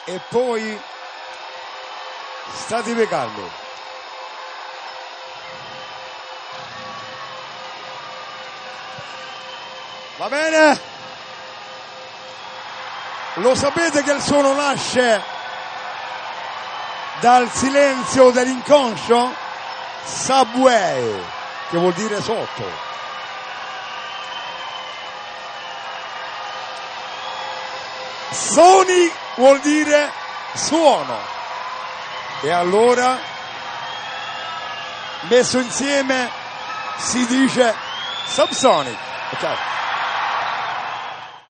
e poi state calmi. Va bene? Lo sapete che il suono nasce dal silenzio dell'inconscio? Subway, che vuol dire sotto. Sony vuol dire suono. E allora, messo insieme, si dice subsonic. Ok.